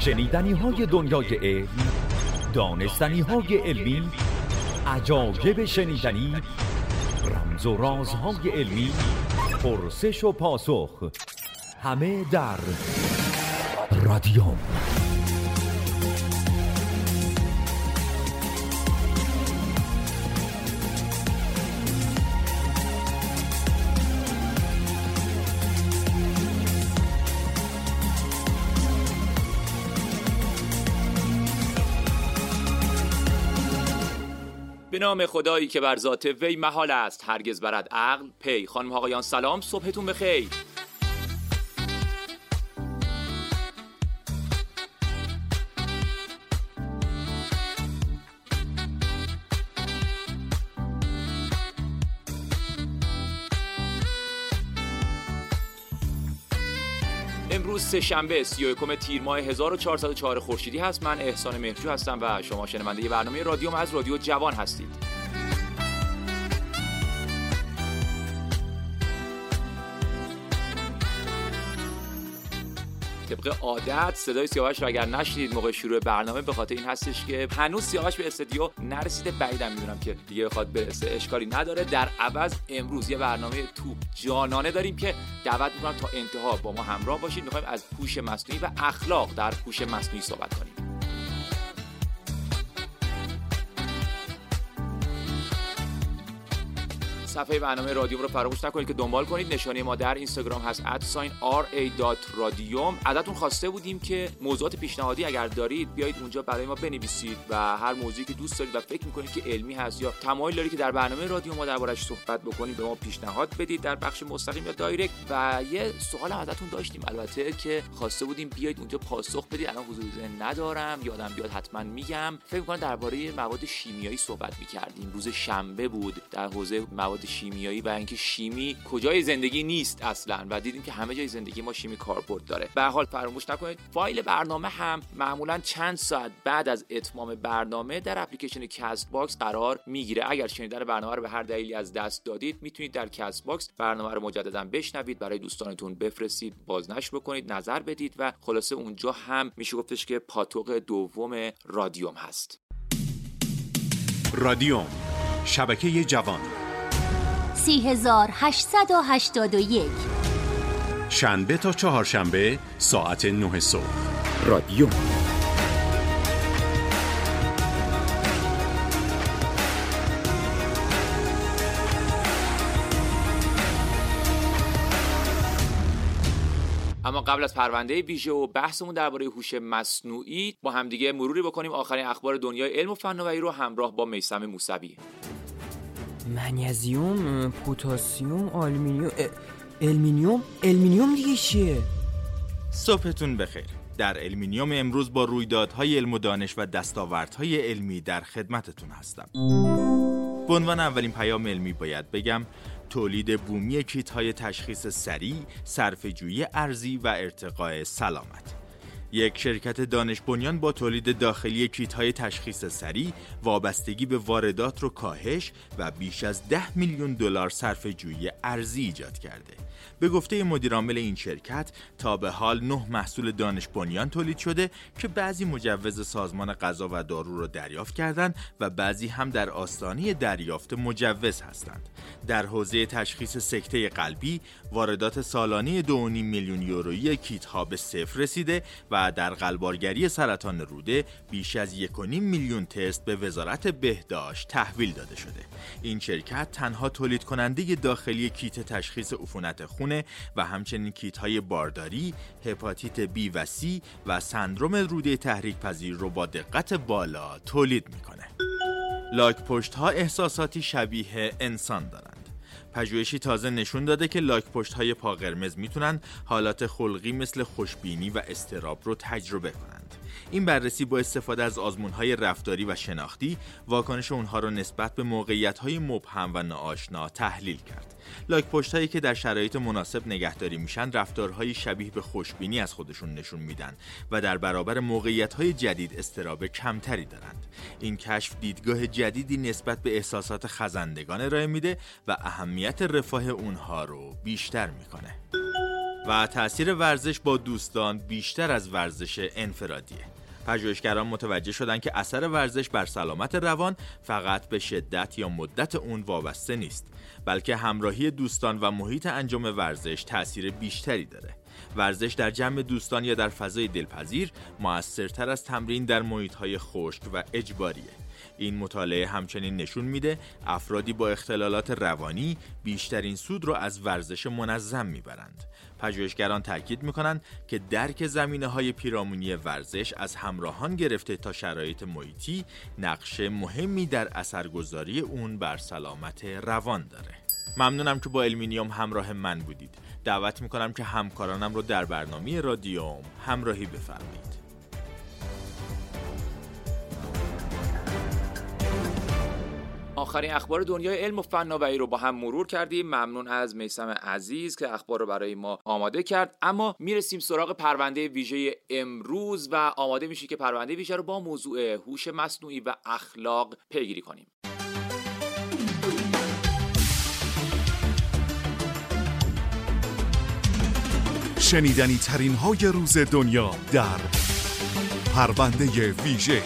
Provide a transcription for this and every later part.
شنیدنی های دنیای علم، دانستنی های علمی، عجایب شنیدنی، رمز و رازهای علمی، پرسش و پاسخ، همه در رادیوم. به نام خدایی که بر ذات وی محال است هرگز برد عقل پی. خانم آقایان سلام، صبحتون بخیر. امروز سه‌شنبه 31 تیر ماه 1404 خورشیدی هست. من احسان مهرجو هستم و شما شنونده برنامه رادیوم از رادیو جوان هستید. طبق عادت صدای سیاوش رو اگر نشنیدید موقع شروع برنامه به خاطر این هستش که هنوز سیاوش به استودیو نرسیده. بعیدم میدونم که دیگه بخواد برسه، اشکالی نداره. در عوض امروز یه برنامه توپ جانانه داریم که دعوت میکنم تا انتها با ما همراه باشید. میخوایم از هوش مصنوعی و اخلاق در هوش مصنوعی صحبت کنیم. صفحه برنامه رادیوم رو فراموش نکنید که دنبال کنید. نشانه ما در اینستاگرام هست @ra.radiom. ازتون خواسته بودیم که موضوعات پیشنهادی اگر دارید بیایید اونجا برای ما بنویسید و هر موضوعی که دوست دارید و فکر می‌کنید که علمی هست یا تمایل دارید که در برنامه رادیو ما دربارش صحبت بکنید به ما پیشنهاد بدید در بخش مستقیم یا دایرکت. و یه سوال ازتون داشتیم البته که خواسته بودیم بیایید اونجا پاسخ بدید. الان حضور ذهن ندارم، یادم بیاد حتما میگم. فکر می‌کنم درباره مواد شیمیایی صحبت می‌کردیم. روز شنبه بود در حوزه مواد شیمیایی و اینکه شیمی کجای زندگی نیست اصلا و دیدیم که همه جای زندگی ما شیمی کاربرد داره. به هر حال فراموش نکنید فایل برنامه هم معمولا چند ساعت بعد از اتمام برنامه در اپلیکیشن کست باکس قرار میگیره. اگر شنیدن برنامه رو به هر دلیلی از دست دادید میتونید در کست باکس برنامه رو مجددا بشنوید، برای دوستانتون بفرستید، بازنشر بکنید، نظر بدید و خلاصه اونجا هم میشه گفتش که پاتوق دوم رادیوم هست. رادیوم، شبکه جوان، 3881 شنبه تا چهارشنبه ساعت 9 صبح. رادیوم. اما قبل از پرونده ویژه و بحثمون درباره هوش مصنوعی با همدیگه مروری بکنیم آخرین اخبار دنیای علم و فناوری رو همراه با میثم موسوی. منیزیم، پتاسیم، المینیوم دیگه چیه؟ صبحتون بخیر. در المینیوم امروز با رویدادهای علم و دانش و دستاوردهای علمی در خدمتتون هستم. به عنوان اولین پیام علمی باید بگم تولید بومی کیت‌های تشخیص سریع، صرفه‌جویی ارزی و ارتقاء سلامت. یک شرکت دانش بنیان با تولید داخلی کیت‌های تشخیص سریع وابستگی به واردات رو کاهش و بیش از 10 میلیون دلار صرفه‌جویی ارزی ایجاد کرده. به گفته مدیرعامل این شرکت تا به حال 9 محصول دانش بنیان تولید شده که بعضی مجوز سازمان غذا و دارو رو دریافت کردند و بعضی هم در آستانه دریافت مجوز هستند. در حوزه تشخیص سکته قلبی واردات سالانه 2.5 میلیون یورویی کیت‌ها به صفر رسیده و در قلبارگری سرطان روده بیش از 1.5 میلیون تست به وزارت بهداشت تحویل داده شده. این شرکت تنها تولید کننده داخلی کیت تشخیص عفونت خون و همچنین کیت‌های بارداری، هپاتیت B و C و سندرم روده تحریک پذیر رو با دقت بالا تولید میکنه. لاک پشت‌ها احساساتی شبیه انسان دارند. پژوهشی تازه نشون داده که لاک پشت‌های پا قرمز میتونن حالات خلقی مثل خوشبینی و اضطراب رو تجربه کنند. این بررسی با استفاده از آزمون‌های رفتاری و شناختی واکنش اونها رو نسبت به موقعیت‌های مبهم و ناآشنا تحلیل کرد. لاک پشت‌هایی که در شرایط مناسب نگهداری میشن رفتارهای شبیه به خوشبینی از خودشون نشون میدن و در برابر موقعیت‌های جدید اضطراب کمتری دارند. این کشف دیدگاه جدیدی نسبت به احساسات خزندگان ارائه میده و اهمیت رفاه اونها رو بیشتر میکنه. و تأثیر ورزش با دوستان بیشتر از ورزش انفرادیه. پژوهشگران متوجه شدن که اثر ورزش بر سلامت روان فقط به شدت یا مدت اون وابسته نیست، بلکه همراهی دوستان و محیط انجام ورزش تأثیر بیشتری داره. ورزش در جمع دوستان یا در فضای دلپذیر مؤثرتر از تمرین در محیط‌های خشک و اجباریه. این مطالعه همچنین نشون میده افرادی با اختلالات روانی بیشترین سود رو از ورزش منظم میبرند. پژوهشگران تاکید میکنن که درک زمینه‌های پیرامونی ورزش از همراهان گرفته تا شرایط محیطی نقش مهمی در اثرگذاری اون بر سلامت روان داره. ممنونم که با المینیوم همراه من بودید. دعوت میکنم که همکارانم رو در برنامه رادیوم همراهی بفرمایید. آخرین اخبار دنیای علم و فناوری رو با هم مرور کردیم. ممنون از میثم عزیز که اخبار رو برای ما آماده کرد. اما میرسیم سراغ پرونده ویژه امروز و آماده میشیم که پرونده ویژه رو با موضوع هوش مصنوعی و اخلاق پیگیری کنیم. شنیدنی ترین های روز دنیا در پرونده ویژه.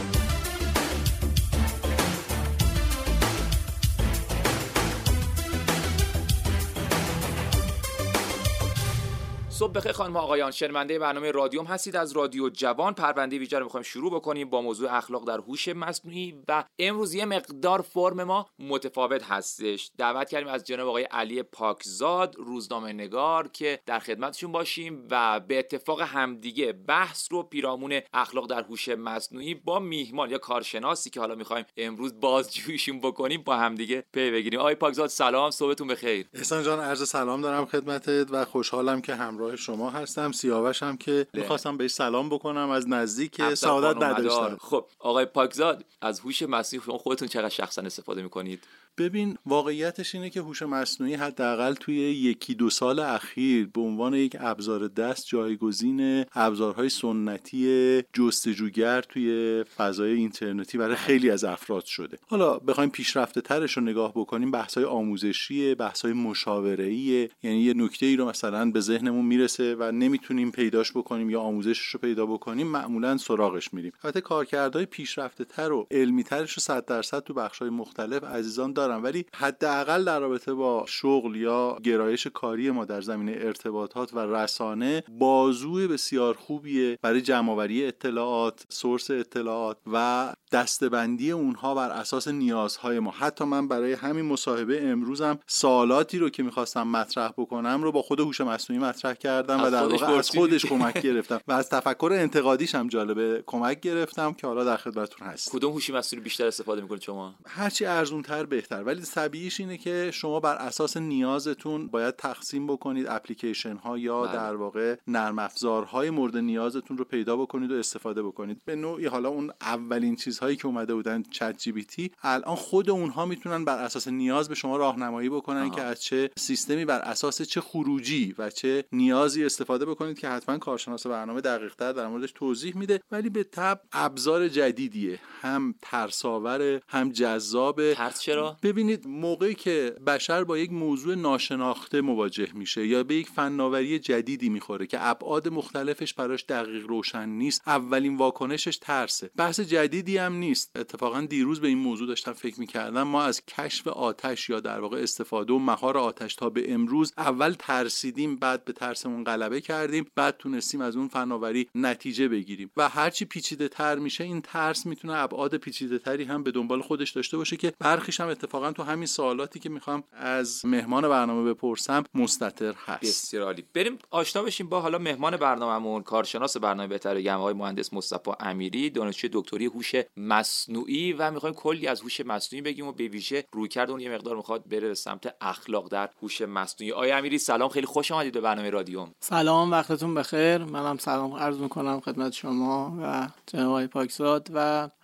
صبح بخیر خانم و آقایان، شنونده برنامه رادیوم هستید از رادیو جوان. پرونده ویژه رو می‌خوایم شروع بکنیم با موضوع اخلاق در هوش مصنوعی و امروز یه مقدار فرم ما متفاوت هستش. دعوت کردیم از جناب آقای علی پاکزاد، روزنامه‌نگار، که در خدمتشون باشیم و به اتفاق همدیگه بحث رو پیرامون اخلاق در هوش مصنوعی با میهمان یا کارشناسی که حالا می‌خوایم امروز بازجوییشون بکنیم با همدیگه پی بگیریم. آقای پاکزاد سلام، صبحتون بخیر. احسان جان، عرض سلام دارم خدمتت و خوشحالم که همراه شما هستم. سیاوشم که می‌خواستم بهش سلام بکنم از نزدیک، سعادت نداشتم. خب آقای پاکزاد، از هوش مصنوعی شما خودتون چقدر شخصا استفاده می‌کنید؟ ببین، واقعیتش اینه که هوش مصنوعی حداقل توی 1-2 سال اخیر به عنوان یک ابزار دست جایگزین ابزارهای سنتی جستجوگر توی فضای اینترنتی برای خیلی از افراد شده. حالا بخوایم پیشرفته ترش رو نگاه بکنیم، بحث‌های آموزشیه، بحث‌های مشاوره‌ایه، یعنی یه نکته‌ای رو مثلا به ذهنمون میرسه و نمیتونیم پیداش بکنیم یا آموزشش رو پیدا بکنیم، معمولاً سراغش میریم. البته کارکردهای پیشرفته تر و علمی ترش رو 100% تو بخش‌های مختلف عزیزان دارن، ولی حداقل در رابطه با شغل یا گرایش کاری ما در زمینه ارتباطات و رسانه بازوی بسیار خوبیه برای جمع‌آوری اطلاعات، سورس اطلاعات و دسته‌بندی اونها بر اساس نیازهای ما. حتی من برای همین مصاحبه امروزم سوالاتی رو که می‌خواستم مطرح بکنم رو با خود هوش مصنوعی مطرح کردم و در واقع از خودش کمک گرفتم و از تفکر انتقادیش هم جالبه کمک گرفتم که حالا در خدمتتون هستم. کدوم هوش مصنوعی بیشتر استفاده می‌کنید شما؟ هرچی ارزان‌تر بهتر، ولی طبیعیش اینه که شما بر اساس نیازتون باید تقسیم بکنید اپلیکیشن ها یا در واقع نرم افزارهای مورد نیازتون رو پیدا بکنید و استفاده بکنید. به نوعی حالا اون اولین چیزهایی که اومده بودن چت جی پی تی، الان خود اونها میتونن بر اساس نیاز به شما راهنمایی بکنن که از چه سیستمی بر اساس چه خروجی و چه نیازی استفاده بکنید که حتما کارشناس برنامه دقیق‌تر در موردش توضیح میده. ولی به تبع ابزار جدیدیه، هم ترس‌آور، هم جذاب. ترس چرا؟ ببینید، موقعی که بشر با یک موضوع ناشناخته مواجه میشه یا به یک فناوری جدیدی میخوره که ابعاد مختلفش براش دقیق روشن نیست، اولین واکنشش ترسه. بحث جدیدی هم نیست. اتفاقا دیروز به این موضوع داشتم فکر میکردم. ما از کشف آتش یا در واقع استفاده و مهار آتش تا به امروز اول ترسیدیم، بعد به ترسمون غلبه کردیم، بعد تونستیم از اون فناوری نتیجه بگیریم و هرچی پیچیده تر میشه این ترس میتونه ابعاد پیچیده تری هم به دنبال خودش داشته باشه که برخیش هم اتفاقا تو همین سوالاتی که میخوام از مهمان برنامه بپرسم مستتر هست. بسیار عالی. بریم آشنا بشیم با حالا مهمان برنامه‌مون، کارشناس برنامه بهتر بگم، آقای مهندس مصطفی امیری، دانشجوی دکتری هوش مصنوعی و میخوایم کلی از هوش مصنوعی بگیم و به ویژه رویکرد اون یه مقدار میخواد بره به سمت اخلاق در هوش مصنوعی. آقای امیری سلام، خیلی خوش آمدید به برنامه رادیوم. سلام، وقتتون بخیر. منم سلام عرض میکنم خدمت شما و جناب آقای پاکزاد و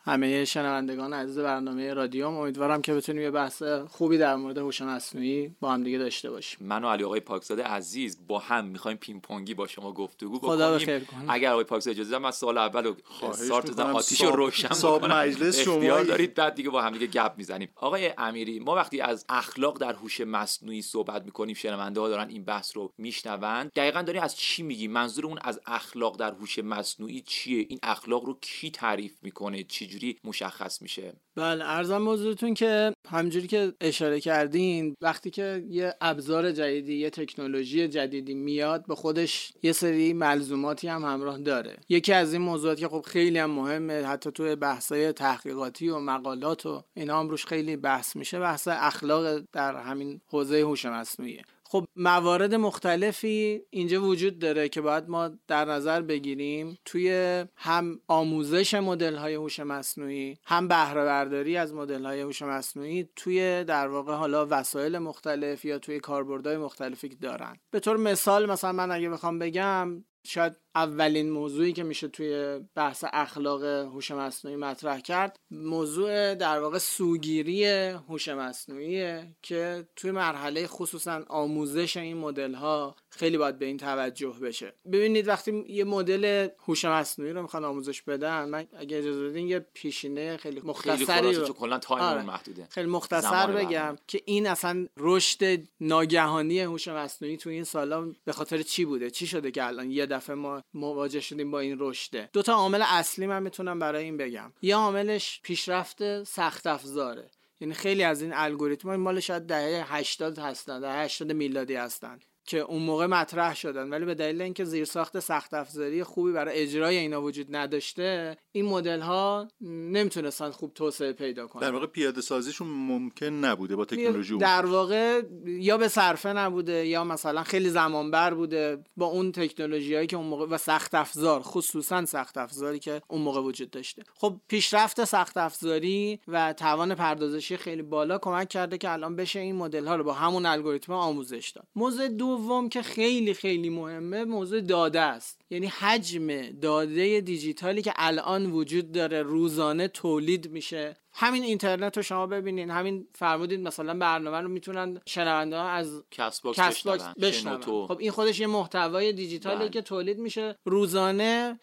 همه شنوندگان عزیز برنامه رادیو. امیدوارم که بتونیم یه بحث خوبی در مورد هوش مصنوعی با هم دیگه داشته باشیم. من و علی آقای پاکزاده عزیز با هم می‌خوایم پینگ پونگی با شما گفتگو بکنیم. خدا بخیر کنه. اگر آقای پاکزاده اجازه بدن من سوال اولو استارت بزنم، آتیشو روشن صاحب مجلس شما دارید، بعد دیگه با هم دیگه گپ میزنیم. آقای امیری، ما وقتی از اخلاق در هوش مصنوعی صحبت می‌کنیم، شنونده‌ها دارن این بحث رو میشنون، دقیقاً داریم از چی میگی؟ منظورمون از اخلاق در هوش مصنوعی چیه؟ این اخلاق رو کی تعریف میکنه؟ چجوری مشخص میشه؟ بله، عرضم حضورتون که همونجوری که اشاره کردین، وقتی که یه ابزار جدیدی، یه تکنولوژی جدیدی میاد، به خودش یه سری ملزوماتی هم همراه داره. یکی از این موضوعات که خب خیلی هم مهمه، حتی توی بحث‌های تحقیقاتی و مقالات و اینا هم روش خیلی بحث میشه، بحث اخلاق در همین حوزه هوش مصنوعیه. خب موارد مختلفی اینجا وجود داره که باید ما در نظر بگیریم توی هم آموزش مدل‌های هوش مصنوعی، هم بهره برداری از مدل‌های هوش مصنوعی توی در واقع حالا وسایل مختلف یا توی کاربردهای مختلفی که دارن. به طور مثال مثلا من اگه بخوام بگم، شاید اولین موضوعی که میشه توی بحث اخلاق هوش مصنوعی مطرح کرد، موضوع در واقع سوگیری هوش مصنوعیه که توی مرحله خصوصا آموزش این مدل‌ها خیلی باید به این توجه بشه. ببینید وقتی یه مدل هوش مصنوعی رو میخوان آموزش بدن، من اگه اجازه بدین یه پیشینه خیلی مختصری رو کلا تایممون محدوده، خیلی مختصر بگم که این اصلا رشد ناگهانی هوش مصنوعی توی این سالا به خاطر چی بوده، چی شده که الان یه دفعه ما مواجه شدیم با این رشد. دو تا عامل اصلی من میتونم برای این بگم. یه عاملش پیشرفت سخت افزاره، یعنی خیلی از این الگوریتم‌ها مال شاید دهه 80 هستن، دهه 80 میلادی هستن که اون موقع مطرح شدن، ولی به دلیل اینکه زیرساخت سخت افزاری خوبی برای اجرای اینا وجود نداشته، این مدل ها نمیتونستن خوب توسعه پیدا کنن. در واقع پیاده سازیشون ممکن نبوده با تکنولوژی، در واقع یا به صرفه نبوده یا مثلا خیلی زمان بر بوده با اون تکنولوژیایی که اون موقع و سخت افزار، خصوصا سخت افزاری که اون موقع وجود داشته. خب پیشرفت سخت افزاری و توان پردازشی خیلی بالا کمک کرده که الان بشه این مدل ها رو با همون الگوریتم آموزش داد. موضوع دوم که خیلی خیلی مهمه، موضوع داده است. یعنی حجم داده دیجیتالی که الان وجود داره، روزانه تولید میشه. همین اینترنت رو شما ببینین، همین فرمودید مثلا برنامه رو میتونن شنونده ها از کست باکس بشنون. خب این خودش یه محتوای دیجیتالیه که تولید میشه روزانه،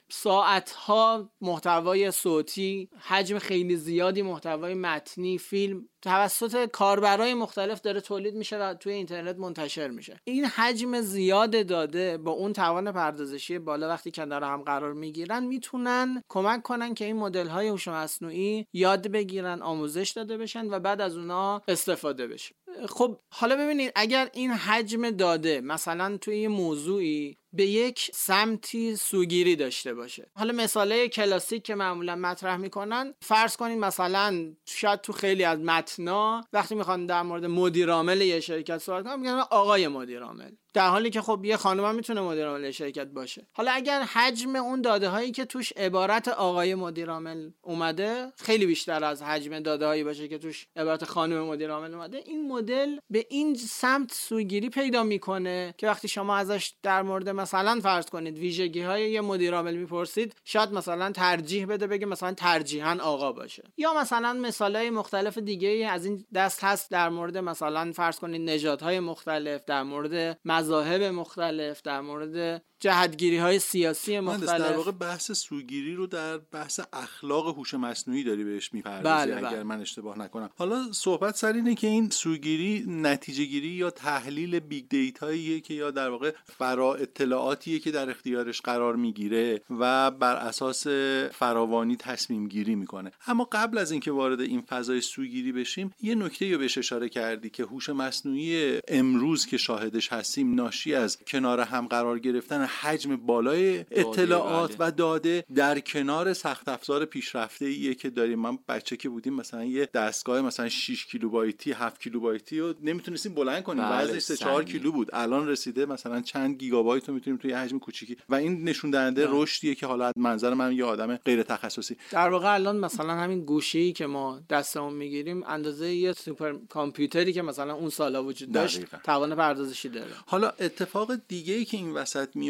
ساعتها محتوای صوتی، حجم خیلی زیادی محتوای متنی، فیلم توسط کاربرای مختلف داره تولید میشه و توی اینترنت منتشر میشه. این حجم زیاد داده با اون توان پردازشی بالا وقتی کنار هم قرار میگیرن، میتونن کمک کنن که این مدل های هوش مصنوعی یاد بگیرن، آموزش داده بشن و بعد از اونا استفاده بشه. خب حالا ببینید اگر این حجم داده مثلا توی یه موضوعی به یک سمتی سوگیری داشته باشه، حالا مثاله کلاسیک که معمولا مطرح میکنن، فرض کنین مثلا شاید تو خیلی از متنا وقتی میخوان در مورد مدیر عامل یه شرکت صحبت کنن میگن آقای مدیر عامل، در حالی که خب یه خانم هم میتونه مدیر عامل شرکت باشه. حالا اگر حجم اون داده هایی که توش عبارت آقای مدیر عامل اومده خیلی بیشتر از حجم داده هایی باشه که توش عبارت خانم مدیر عامل اومده، این مدل به این سمت سوگیری پیدا میکنه که وقتی شما ازش در مورد مثلا فرض کنید ویژگی های یه مدیر عامل میپرسید، شاید مثلا ترجیح بده بگه مثلا ترجیحاً آقا باشه. یا مثلا مثالای مختلف دیگه از این دست هست در مورد مثلا فرض کنید نژادهای مختلف، در مورد مذاهب مختلف، در مورد جهتگیری‌های سیاسی مختلف. در واقع بحث سوگیری رو در بحث اخلاق هوش مصنوعی داری بهش می‌پردازی اگر من اشتباه نکنم. حالا صحبت سر اینه که این سوگیری نتیجه‌گیری یا تحلیل بیگ دیتاییه که یا در واقع فرا اطلاعاتیه که در اختیارش قرار میگیره و بر اساس فراوانی تصمیم گیری میکنه. اما قبل از اینکه وارد این فضای سوگیری بشیم، یه نکته رو بهش اشاره کردی که هوش مصنوعی امروز که شاهدش هستیم ناشی از کنار هم قرار گرفتن حجم بالای اطلاعات و داده در کنار سخت افزار پیشرفته‌ایه که داریم. من بچه که بودیم مثلا یه دستگاه مثلا 6 کیلوبایتی 7 کیلوبایتی رو نمیتونستیم بلند کنیم، وزنش 3-4 کیلو بود، الان رسیده مثلا چند گیگابایت رو میتونیم توی حجم کوچیکی و این نشون دهنده رشدیه که حالا از منظر من یه آدم غیر تخصصی در واقع الان مثلا همین گوشی‌ای که ما دستمون میگیریم اندازه یه سوپر کامپیوتری که مثلا اون سالا وجود داشت توان پردازشی داره. حالا اتفاق دیگه‌ای که این وسط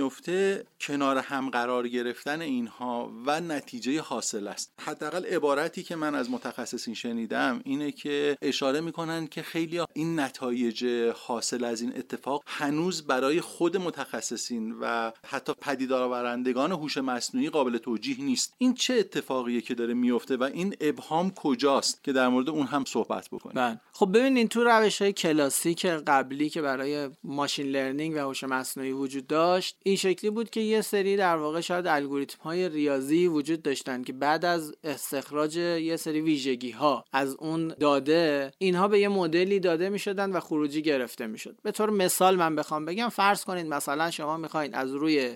میفته کنار هم قرار گرفتن اینها و نتیجه حاصل است. حداقل عبارتی که من از متخصصین شنیدم اینه که اشاره میکنن که خیلی این نتایج حاصل از این اتفاق هنوز برای خود متخصصین و حتی پدیدارآورندگان هوش مصنوعی قابل توجیه نیست. این چه اتفاقیه که داره میفته و این ابهام کجاست که در مورد اون هم صحبت بکنیم. بله خب ببینین تو روش‌های کلاسیک قبلی که برای ماشین لرنینگ و هوش مصنوعی وجود داشت این شکلی بود که یه سری در واقع شاید الگوریتم‌های ریاضی وجود داشتن که بعد از استخراج یه سری ویژگی‌ها از اون داده اینها به یه مدلی داده می‌شدن و خروجی گرفته می‌شد. به طور مثال من بخوام بگم فرض کنید مثلا شما می‌خواید از روی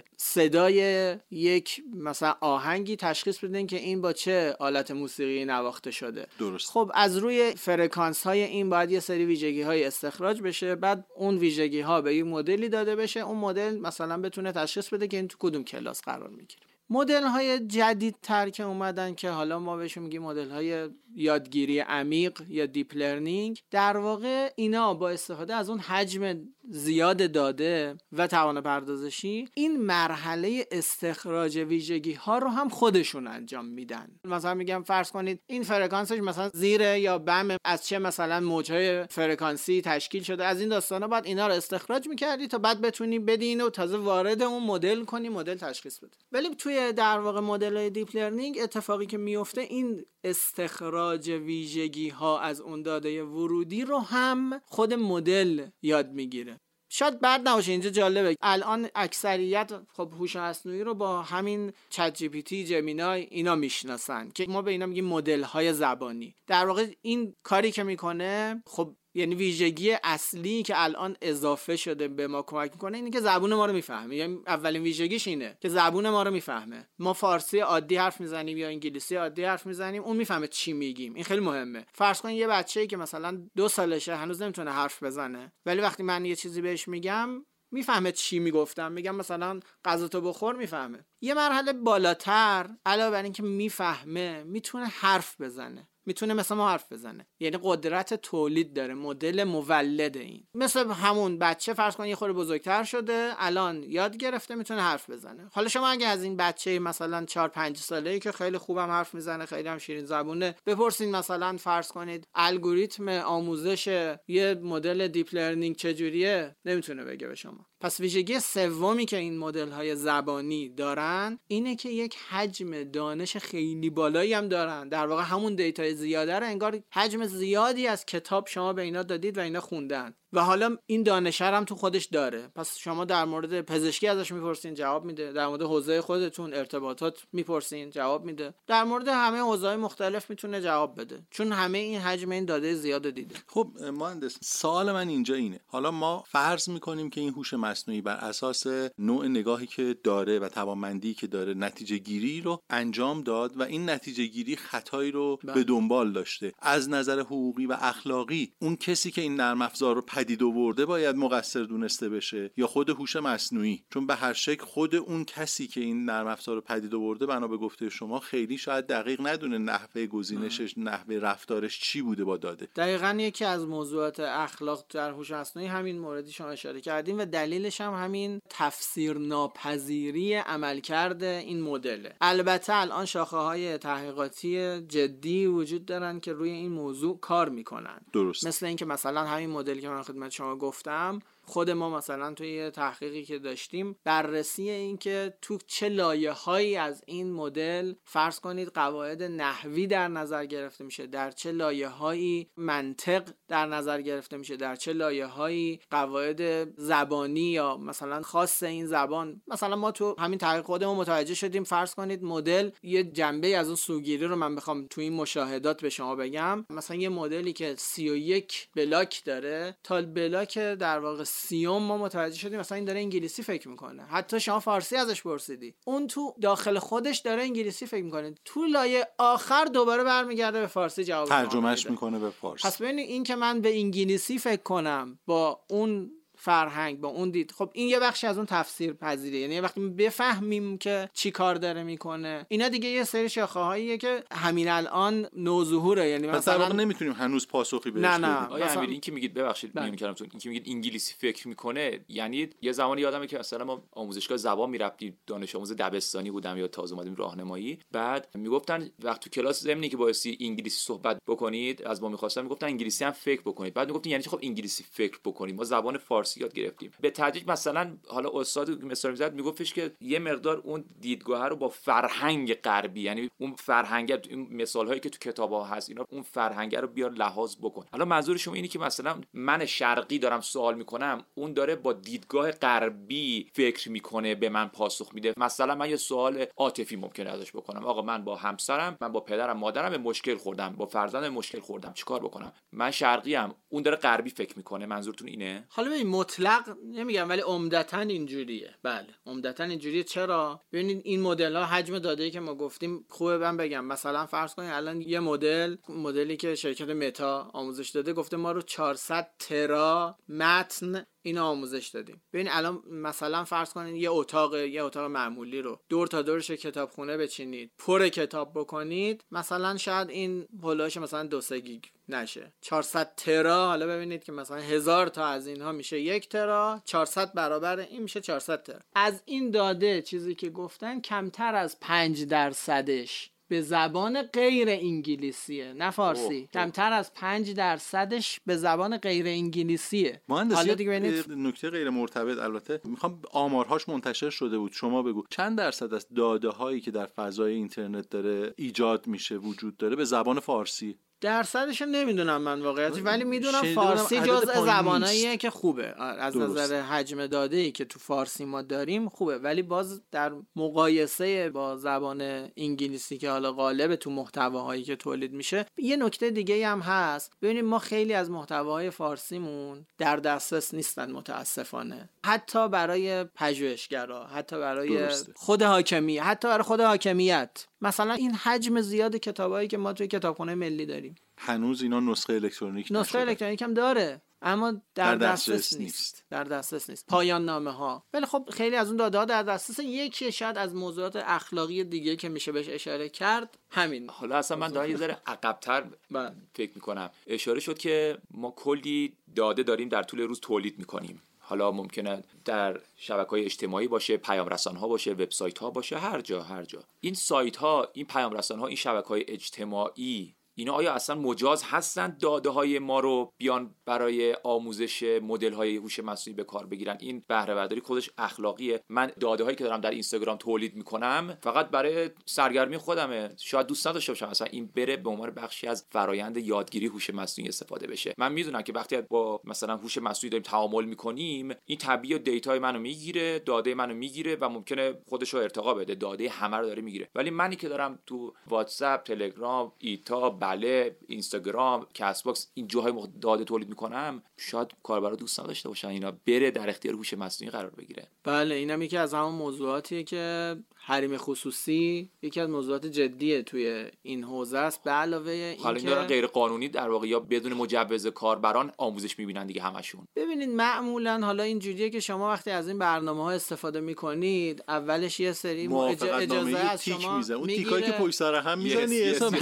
صدای یک مثلا آهنگی تشخیص بدین که این با چه آلت موسیقی نواخته شده. درست. خب از روی فرکانس‌های این باید یه سری ویژگی‌های استخراج بشه، بعد اون ویژگی‌ها به یک مدلی داده بشه، اون مدل مثلا بتونه تشخیص بده که این تو کدوم کلاس قرار میگیره. مدل‌های جدیدتر که اومدن که حالا ما بهشون میگیم مدل‌های یادگیری عمیق یا دیپ لرنینگ، در واقع اینا با استفاده از اون حجم زیاد داده و توان پردازشی این مرحله استخراج ویژگی ها رو هم خودشون انجام میدن. مثلا میگم فرض کنید این فرکانسش مثلا زیره یا بم از چه مثلا موجهای فرکانسی تشکیل شده، از این داستانا بعد اینا رو استخراج میکردی تا بعد بتونی بدی اینو تازه وارد اون مدل کنی، مدل تشخیص بده. ولی توی در واقع مدل‌های دیپ لرنینگ اتفاقی که میفته این استخراج ویژگی ها از اون داده ورودی رو هم خود مدل یاد میگیره. شاید بد نباشه اینجا جالبه، الان اکثریت خب هوش مصنوعی رو با همین چت جی پی تی، جمینای اینا میشناسن که ما به اینا میگیم مدل های زبانی. در واقع این کاری که میکنه خب یعنی ویژگی اصلی که الان اضافه شده به ما کمک میکنه اینه که زبون ما رو میفهمه. یعنی اولین ویژگیش اینه که زبون ما رو میفهمه. ما فارسی عادی حرف میزنیم یا انگلیسی عادی حرف میزنیم، اون میفهمه چی میگیم. این خیلی مهمه. فرض کن یه بچه‌ای که مثلا 2 سالشه هنوز نمیتونه حرف بزنه، ولی وقتی من یه چیزی بهش میگم میفهمه چی میگفتم. میگم مثلا غذاتو بخور، میفهمه. یه مرحله بالاتر علاوه بر این که میفهمه میتونه حرف بزنه، میتونه مثل ما حرف بزنه، یعنی قدرت تولید داره، مدل مولد. این مثل همون بچه فرض کن یه خورده بزرگتر شده الان یاد گرفته میتونه حرف بزنه. حالا شما اگه از این بچه مثلا 4-5 ساله‌ای که خیلی خوبم حرف میزنه، خیلی هم شیرین زبونه، بپرسین مثلا فرض کنید الگوریتم آموزش یه مدل دیپ لرنینگ چجوریه، نمیتونه بگه به شما. پس ویژگی سومی که این مدل‌های زبانی دارن اینه که یک حجم دانش خیلی بالایی هم دارن. در واقع همون دیتای زیاده رو انگار حجم زیادی از کتاب شما به اینا دادید و اینا خوندن و حالا این دانش هم تو خودش داره. پس شما در مورد پزشکی ازش میپرسین جواب میده، در مورد حوزه خودتون ارتباطات میپرسین جواب میده، در مورد همه حوزه‌های مختلف میتونه جواب بده، چون همه این حجم این داده زیاد دیده. خب مهندس، سوال من اینجا اینه، حالا ما فرض میکنیم که این هوش مصنوعی بر اساس نوع نگاهی که داره و توانمندی که داره نتیجه گیری رو انجام داد و این نتیجه گیری خطایی رو به دنبال داشته. از نظر حقوقی و اخلاقی اون کسی که این نرم افزار رو پدید آورده باید مقصر دونسته بشه یا خود هوش مصنوعی؟ چون به هر شکل خود اون کسی که این نرم افزار رو پدید آورده بنا به گفته شما خیلی شاید دقیق ندونه نحوه گزینشش، نحوه رفتارش چی بوده با داده. دقیقاً یکی از موضوعات اخلاق در هوش مصنوعی همین موردی شما اشاره کردیم و دلیلش هم همین تفسیر ناپذیری عملکرد این مدله. البته الان شاخه‌های تحقیقاتی جدی وجود دارن که روی این موضوع کار میکنن. درست. مثل اینکه مثلا همین مدلی که من خدمت شما گفتم، خود ما مثلا توی تحقیقی که داشتیم بررسی این که تو چه لایه‌هایی از این مدل فرض کنید قواعد نحوی در نظر گرفته میشه، در چه لایه‌هایی منطق در نظر گرفته میشه، در چه لایه‌هایی قواعد زبانی یا مثلا خاص این زبان. مثلا ما تو همین تحقیق خودمون متوجه شدیم فرض کنید مدل یه جنبه از اون سوگیری رو من بخوام تو این مشاهدات به شما بگم، مثلا یه مدلی که 31 بلاک داره تا بلاک در واقع 30 ما متوجه شدیم مثلا این داره انگلیسی فکر میکنه. حتی شما فارسی ازش پرسیدی، اون تو داخل خودش داره انگلیسی فکر میکنه، تو لایه آخر دوباره برمیگرده به فارسی جواب ترجمهش میکنه به فارسی. پس ببینید این که من به انگلیسی فکر کنم با اون فرهنگ، با اون دید. خب این یه بخشی از اون تفسیر پذیره، یعنی وقتی بفهمیم که چی کار داره میکنه، اینا دیگه یه سری شاخه‌هاییه که همین الان نوظهوره. یعنی مثلا نمیتونیم هنوز پاسخی بهش بدیم. نه آیا امیر این که میگید ببخشید میگم این که میگید انگلیسی فکر میکنه، یعنی یه زمانی یادمه که مثلا ما آموزشگاه زبان میرفتیم، دانش آموز دبستانی بودم یا تازه اومدیم راهنمایی، بعد میگفتن وقت تو کلاس زمینی که بایستی انگلیسی صحبت بکنید از ما میخواستن، میگفتن انگلیسی هم فکر بکنید. بعد میگفتن یعنی چی؟ خب انگلیسی فکر بکنید، ما زبان فارسی یاد گرفتیم. به تدریج مثلا حالا استاد مثال میزد میگفتش که یه مقدار اون دیدگاه رو با فرهنگ غربی، یعنی اون فرهنگ، این مثال هایی که تو کتابا هست اینا، اون فرهنگ رو بیار لحاظ بکن. حالا منظور شما اینه که مثلا من شرقی دارم سوال میکنم، اون داره با دیدگاه غربی فکر میکنه به من پاسخ میده. مثلا من یه سوال عاطفی ممکنه ازش بکنم، آقا من با همسرم، من با پدرم مادرم به مشکل خوردم، با فرزندم مشکل خوردم، چیکار بکنم؟ من شرقی ام، اون داره غربی فکر میکنه. منظورتون اینه؟ حالا ببین مطلق نمیگم ولی عمدتاً اینجوریه. بله عمدتاً اینجوریه. چرا؟ ببینید این مدل ها حجم داده‌ای که ما گفتیم خوبه من بگم. مثلا فرض کنید الان یه مدلی که شرکت متا آموزش داده گفته ما رو 400 ترا متن این آموزش دادیم. ببین الان مثلا فرض کنید یه اتاق معمولی رو دور تا دورش کتابخونه بچینید، پر کتاب بکنید، مثلا شاید این هولوش مثلا 2-3 گیگ نشه. 400 ترا، حالا ببینید که مثلا 1000 تا از اینها میشه 1 ترا، 400 برابر این میشه 400 ترا. از این داده چیزی که گفتن کمتر از 5% به زبان غیر انگلیسیه، نه فارسی. کمتر از 5% به زبان غیر انگلیسیه. حالا دیگه نکته غیر مرتبط، البته میخوام آمارهاش منتشر شده بود، شما بگو چند درصد از داده هایی که در فضای اینترنت داره ایجاد میشه وجود داره به زبان فارسی؟ درصدش نمیدونم من واقعیتش، ولی میدونم فارسی جزء زباناییه که خوبه از نظر حجم داده‌ای که تو فارسی ما داریم خوبه، ولی باز در مقایسه با زبان انگلیسی که حالا غالب تو محتواهایی که تولید میشه. یه نکته دیگه هم هست، ببینید ما خیلی از محتواهای فارسیمون در دسترس نیستن متاسفانه، حتی برای پژوهشگرا، حتی برای خود حاکمیت. مثلا این حجم زیاد کتابایی که ما توی کتابخونه ملی داریم، هنوز اینا نسخه الکترونیک هم داره اما در دسترس نیست. در دسترس نیست. پایان نامه ها، ولی خب خیلی از اون داده ها در دسترس. یکی شاید از موضوعات اخلاقی دیگه که میشه بهش اشاره کرد همین. حالا اصلا من دارم یه ذره عقب‌تر فکر میکنم. اشاره شد که ما کلی داده داریم در طول روز تولید میکنیم. حالا ممکنه در شبکه‌های اجتماعی باشه، پیام رسان‌ها باشه، وبسایت‌ها باشه، هر جا. این سایت‌ها، این پیام رسان‌ها، این شبکه‌های اجتماعی، اینا آیا اصلا مجاز هستن داده‌های ما رو بیان برای آموزش مدل‌های هوش مصنوعی به کار بگیرن؟ این بهره برداری خودش اخلاقیه. من داده‌هایی که دارم در اینستاگرام تولید می‌کنم فقط برای سرگرمی خودمه، شاید دوست نداشته باشم اصلا این بره به عنوان بخشی از فرایند یادگیری هوش مصنوعی استفاده بشه. من میدونم که وقتی با مثلا هوش مصنوعی داریم تعامل می‌کنیم، این طبیعی دیتای منو میگیره، داده منو میگیره و ممکنه خودش رو ارتقا بده، داده همه رو داره میگیره. ولی منی که دارم تو واتساپ، تلگرام، ایتا، بله، اینستاگرام، کست باکس، این جاهای داده تولید میکنم، شاید کاربرا دوست نداشته باشن اینا بره در اختیار هوش مصنوعی قرار بگیره. بله، اینم یکی از همون موضوعاتیه که حریم خصوصی یکی از موضوعات جدیه توی این حوزه است. به علاوه اینکه حالا این دارن غیر قانونی در واقع یا بدون مجوز کاربران آموزش میبینن دیگه همشون. ببینید معمولا حالا اینجوریه که شما وقتی از این برنامه‌ها استفاده میکنید، اولش یه سری اجازه از شما میگیره، اون تیکایی که پشت سر هم میزنی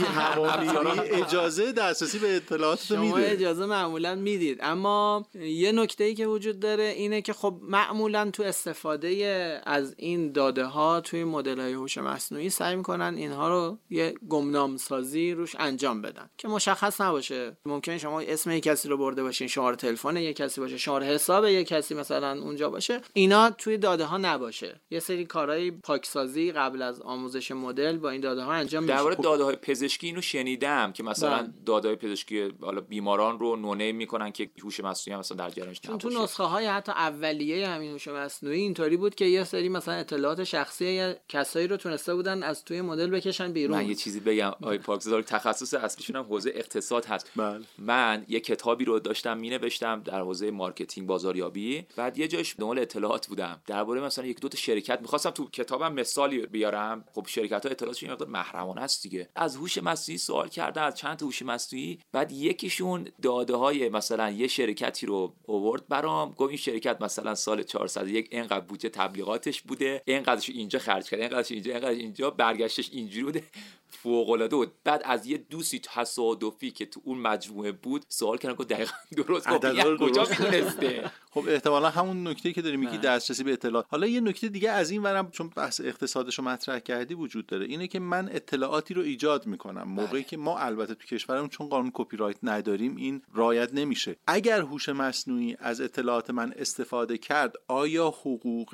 اجازه دسترسی به اطلاعات میده. شما اجازه معمولا میدید، اما یه نکته‌ای که وجود داره اینه که خب معمولا تو استفاده از این داده ها توی مدل‌های هوش مصنوعی سعی میکنن اینها رو یه گمنام سازی روش انجام بدن که مشخص نباشه. ممکنه شما اسم یک کسی رو برده باشین، شماره تلفن یک کسی باشه، شماره حساب یک کسی مثلا اونجا باشه، اینا توی داده ها نباشه. یه سری کارهای پاکسازی قبل از آموزش مدل با این داده ها انجام میشه. درباره داده های پزشکی اینو شنیدم که مثلا داده های پزشکی حالا بیماران رو نونیم میکنن که هوش مصنوعی مثلا در جریانش نباشه. تو نسخه های حتی اولیه همین هوش مصنوعی اینطوری بود که یه سری مثلا اطلاعات شخصی کسایی رو تونسته بودن از توی مدل بکشن بیرون. من یه چیزی بگم آقای پاکزاده، تخصص اصلیشون هم حوزه اقتصاد هست. بله. من یه کتابی رو داشتم مینوشتم در حوزه مارکتینگ بازاریابی، بعد یه جاش دنبال اطلاعات بودم درباره مثلا یک دو تا شرکت می‌خواستم تو کتابم مثالی بیارم. خب شرکت‌ها اطلاعاتشون یه مقدار محرمانه است دیگه. از هوش مصنوعی سوال کردم، از چند تا هوش مصنوعی، بعد یکیشون داده‌های مثلا یه شرکتی رو آورد برام، گفت این شرکت مثلا سال 401 اینقدر بودجه تبلیغاتش بوده، اینقدرش اینجا خرج کرد، اینقدرش اینجا، اینقدرش اینجا، برگشتش اینجوری بوده، فوق‌العاده بود. بعد از یه دوستی تصادفی که تو اون مجموعه بود سوال کردم که دقیقاً درست گفت، کجا می‌دونسته؟ خب احتمالاً همون نکته که داری میگی، دسترسی به اطلاعات. حالا یه نکته دیگه از این ورم، چون بحث اقتصادش رو مطرح کردی، وجود داره، اینه که من اطلاعاتی رو ایجاد میکنم موقعی که ما البته تو کشورمون چون قانون کپی رایت نداریم این رعایت نمیشه. اگر هوش مصنوعی از اطلاعات من استفاده کرد، آیا حقوق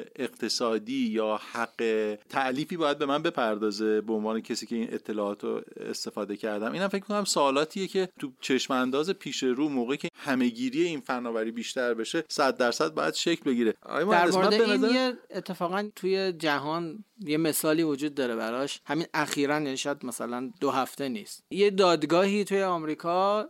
اقتصادی یا حق تألیفی باید به من بپردازه به عنوان کسی که این اطلاعات رو استفاده کردم؟ اینم فکر کنم سوالاتیه که تو چشم انداز پیش رو موقعی که همه‌گیری این فناوری بیشتر بشه 100% باید شکل بگیره. در مورد این یه اتفاقا توی جهان یه مثالی وجود داره براش، همین اخیراً، یعنی شاید مثلا 2 هفته نیست، یه دادگاهی توی آمریکا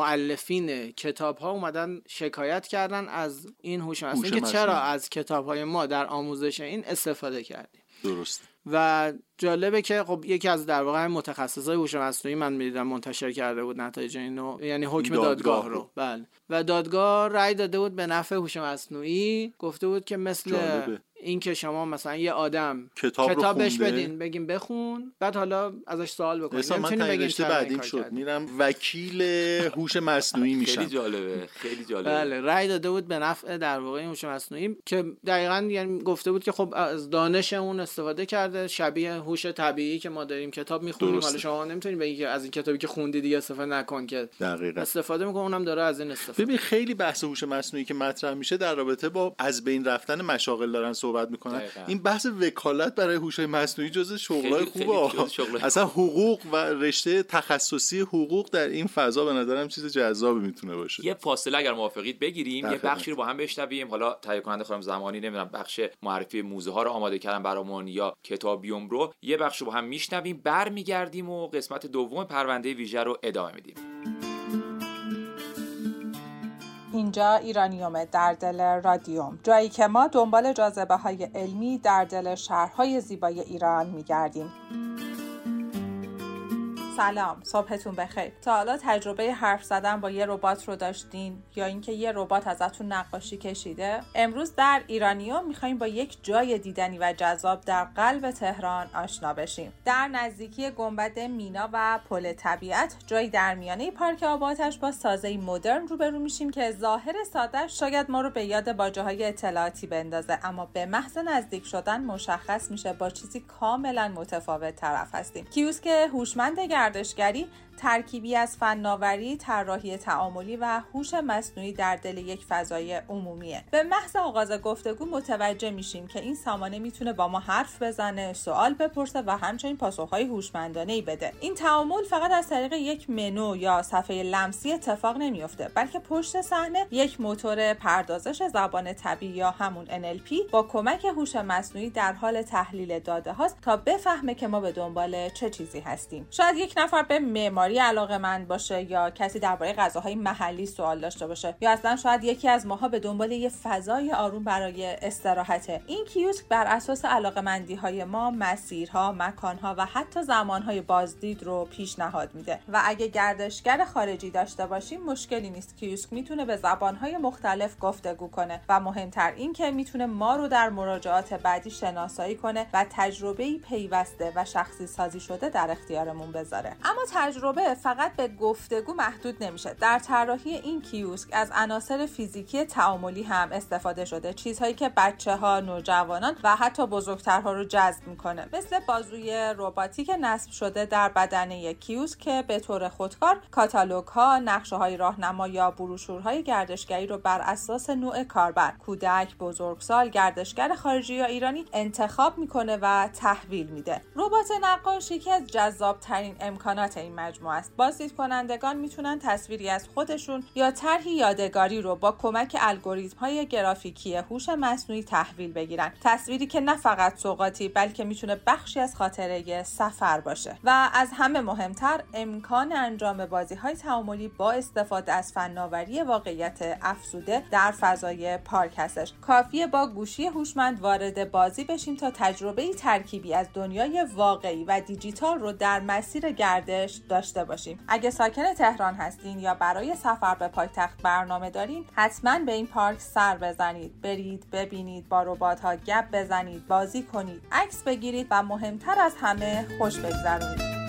مؤلفین کتاب‌ها اومدن شکایت کردن از این هوش مصنوعی که چرا از کتاب‌های ما در آموزش این استفاده کردیم. درست. و جالبه که خب یکی از در واقع متخصصای هوش مصنوعی من می‌دیدم منتشر کرده بود نتایج اینو، یعنی حکم دادگاه رو. بله. و دادگاه رأی داده بود به نفع هوش مصنوعی، گفته بود که مثل این که شما مثلا یه آدم کتاب بهش بدین بگیم بخون، بعد حالا ازش سوال بکنید، نمی‌تونی بگین رشته بعدیم شد میرم وکیل هوش مصنوعی میشم. خیلی جالبه، خیلی جالبه. بله، رأی داده بود به نفع در واقع هوش مصنوعی که دقیقاً یعنی گفته بود که خب از دانش اون استفاده کرده، شبیه هوش طبیعی که ما داریم کتاب میخونیم، حالا شما نمیتونید بگی که از این کتابی که خوندی دیگه استفاده نکن، که دقیقاً استفاده میکنه، اونم داره از این استفاده. ببین خیلی بحث هوش مصنوعی که مطرح میشه در رابطه با از بین رفتن مشاغل دارن صحبت میکنن. این بحث وکالت برای هوش مصنوعی جزء شغلای خوبه. اصلا حقوق و رشته تخصصی حقوق در این فضا به نظرم چیز جذابی میتونه باشه. یه فاصله اگر موافقید بگیریم، یه بخشی رو با هم بشنویم. حالا تهیه کننده خانم زمانی نمیدونم بخش معرفی موزه ها رو آماده کردن برامون یا کتابیوم رو، یه بخش رو با هم میشنویم، برمیگردیم و قسمت دوم پرونده ویژه رو ادامه میدیم. اینجا ایرانیومه، در دل رادیوم، جایی که ما دنبال جاذبه‌های علمی در دل شهرهای زیبای ایران می‌گردیم. سلام، صبحتون بخیر. تا حالا تجربه حرف زدن با یه ربات رو داشتین یا اینکه یه ربات ازتون نقاشی کشیده؟ امروز در ایرانیوم می‌خوایم با یک جای دیدنی و جذاب در قلب تهران آشنا بشیم. در نزدیکی گنبد مینا و پل طبیعت، جایی در میانه پارک آب و آتش با سازه‌ای مدرن روبرو میشیم که ظاهر ساده‌اش شاید ما رو به یاد باجه‌های اطلاعاتی بندازه، اما به محض نزدیک شدن مشخص میشه با چیزی کاملا متفاوت طرف هستیم. کیوسک هوشمند گردشگری ترکیبی از فناوری، طراحی تعاملی و هوش مصنوعی در دل یک فضای عمومیه. به محض آغاز گفتگو متوجه میشیم که این سامانه میتونه با ما حرف بزنه، سوال بپرسه و همچنین پاسخهای هوشمندانه‌ای بده. این تعامل فقط از طریق یک منو یا صفحه لمسی اتفاق نمیفته، بلکه پشت صحنه یک موتور پردازش زبان طبیعی یا همون NLP با کمک هوش مصنوعی در حال تحلیل داده هاست تا بفهمه که ما به دنبال چه چیزی هستیم. شاید یک نفر به معماری علاقه‌مند باشه یا کسی درباره غذاهای محلی سوال داشته باشه، یا اصلا شاید یکی از ماها به دنبال یه فضای آروم برای استراحته. این کیوسک بر اساس علاقه‌مندی‌های ما مسیرها، مکانها و حتی زمانهای بازدید رو پیشنهاد میده و اگه گردشگر خارجی داشته باشیم مشکلی نیست. کیوسک میتونه به زبانهای مختلف گفتگو کنه و مهمتر این که میتونه ما رو در مراجعات بعدی شناسایی کنه و تجربه‌ای پیوسته و شخصی سازی شده در اختیارمون بذاره. اما تجربه فقط به گفتگو محدود نمیشه. در طراحی این کیوسک از عناصر فیزیکی تعاملی هم استفاده شده، چیزهایی که بچه‌ها، نوجوانان و حتی بزرگترها رو جذب میکنه، مثل بازوی رباتیک نصب شده در بدن یک کیوسک که به طور خودکار کاتالوگ‌ها، نقشه‌های راهنما یا بروشورهای گردشگری رو بر اساس نوع کاربر، کودک، بزرگسال، گردشگر خارجی یا ایرانی انتخاب میکنه و تحویل میده. ربات نقاش یکی از جذاب‌ترین امکانات این مجموعه است. بازدید کنندگان میتونن تصویری از خودشون یا طرحی یادگاری رو با کمک الگوریتم‌های گرافیکی هوش مصنوعی تحویل بگیرن. تصویری که نه فقط سوغاتی بلکه میتونه بخشی از خاطره سفر باشه. و از همه مهمتر امکان انجام بازی‌های تعاملی با استفاده از فناوری واقعیت افزوده در فضای پارک هستش. کافیه با گوشی هوشمند وارد بازی بشیم تا تجربه‌ای ترکیبی از دنیای واقعی و دیجیتال رو در مسیر گردش داشته باشیم. اگه ساکن تهران هستین یا برای سفر به پایتخت برنامه دارین، حتما به این پارک سر بزنید. برید، ببینید، با ربات‌ها گپ بزنید، بازی کنید، عکس بگیرید و مهمتر از همه خوش بگذرونید.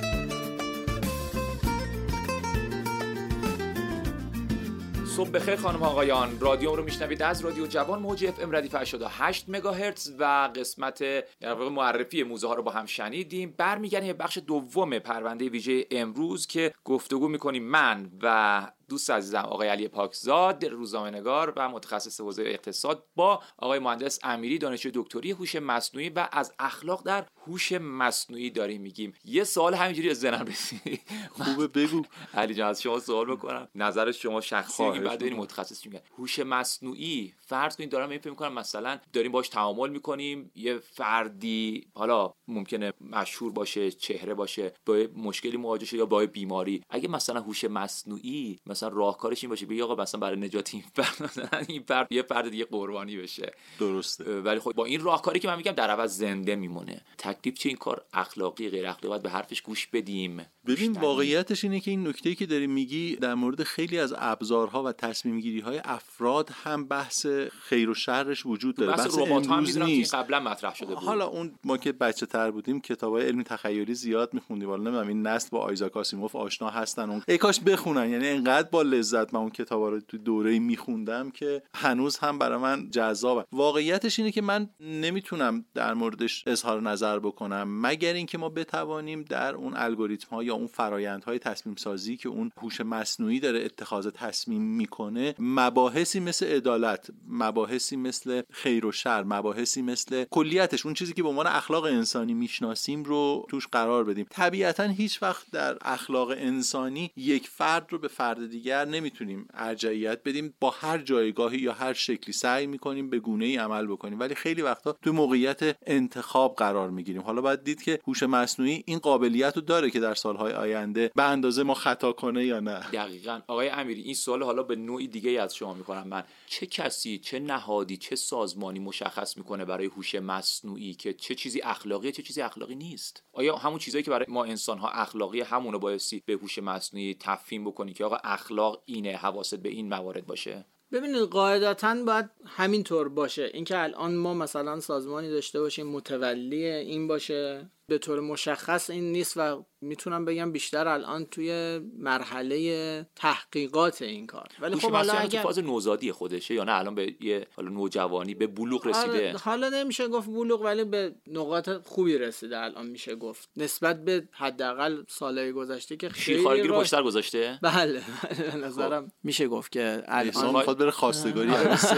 صبح بخیر خانم آقایان، رادیو رو میشنوید از رادیو جوان موج اف ام ردیف 88 مگاهرتز و قسمت در واقع معرفی موزه ها رو با هم شنیدیم. برمیگردیم به بخش دوم پرونده ویژه امروز که گفتگو میکنیم من و دوست عزیزم آقای علی پاکزاد، روزنامه‌نگار و متخصص حوزه اقتصاد، با آقای مهندس امیری، دانشجوی دکتری هوش مصنوعی و از اخلاق در هوش مصنوعی داریم میگیم. یه سوال همینجوری از ذهنم رسید. خوبه بگو. علی جان از شما سوال بکنم، نظر شما شخصی بعد ببینیم متخصص میگن. هوش مصنوعی فرض کنید دارم فکر می‌کنم مثلا داریم باش تعامل می‌کنیم، یه فردی حالا ممکنه مشهور باشه، چهره باشه، با مشکلی مواجه شه یا با بیماری، اگه مثلا هوش مصنوعی مثلا راهکارش این باشه بگی آقا مثلا برای نجات این فرد مثلا این فرد یه فرد دیگه قربانی بشه، درسته، ولی خب با این راهکاری که من میگم در عوض زنده میمونه. تکلیف چه این کار اخلاقی غیر اخلاقی باید به حرفش گوش بدیم؟ ببین واقعیتش اینه که این نکته‌ای که داری میگی در مورد خیلی از ابزارها و تصمیم گیری‌های افراد هم بحث خیر و شرش وجود داره. بحث ربات هم می‌دونم که قبلا مطرح شده بود. حالا اون ما که بچه‌تر بودیم کتابای علمی تخیلی زیاد می‌خوندیم، والا نمیدونم این نسل با آیزاک آسیموف آشنا هستن، اون ای کاش بخونن، یعنی انقدر با لذت من اون کتابا رو تو دوره‌ای می‌خوندم که هنوز هم برای من جذابه. واقعیتش اینه که من نمیتونم در موردش اظهار نظر بکنم مگر اینکه ما بتوانیم در اون الگوریتم‌ها یا اون فرآیندهای تصمیم سازی که اون هوش مصنوعی داره اتخاذ تصمیم میکنه، مباحثی مثل عدالت، مباحثی مثل خیر و شر، مباحثی مثل کلیتش اون چیزی که به عنوان اخلاق انسانی میشناسیم رو توش قرار بدیم. طبیعتا هیچ وقت در اخلاق انسانی یک فرد رو به فرد دیگر نمیتونیم ارجحیت بدیم، با هر جایگاهی یا هر شکلی سعی میکنیم به گونه‌ای عمل بکنیم، ولی خیلی وقتا تو موقعیت انتخاب قرار میگیریم. حالا باید دید که هوش مصنوعی این قابلیت رو داره که در سالهای آینده به اندازه ما خطا کنه یا نه. دقیقاً. آقای امیری این سوال حالا به نوعی دیگه از شما میکنم من، چه کسی، چه نهادی، چه سازمانی مشخص میکنه برای هوش مصنوعی که چه چیزی اخلاقیه چه چیزی اخلاقی نیست؟ آیا همون چیزایی که برای ما انسان‌ها اخلاقی همون رو بایستی به هوش مصنوعی تفهیم بکنی که آقا اخلاق اینه، حواست به این موارد باشه؟ ببینید قاعدتاً باید همینطور باشه. اینکه الان ما مثلا سازمانی داشته باشیم متولی این باشه به طور مشخص این نیست و میتونم بگم بیشتر الان توی مرحله تحقیقات این کار. ولی خب حالا اگر فاز نوزادی خودشه یا نه الان به یه حالا نوجوانی به بلوغ رسیده؟ حالا نمیشه گفت بلوغ، ولی به نقاط خوبی رسیده الان میشه گفت نسبت به حداقل سالهای گذشته که خیلی خارگی رو پشتر گذاشته. بله به نظرم میشه گفت که الان میخواد بره خواستگاری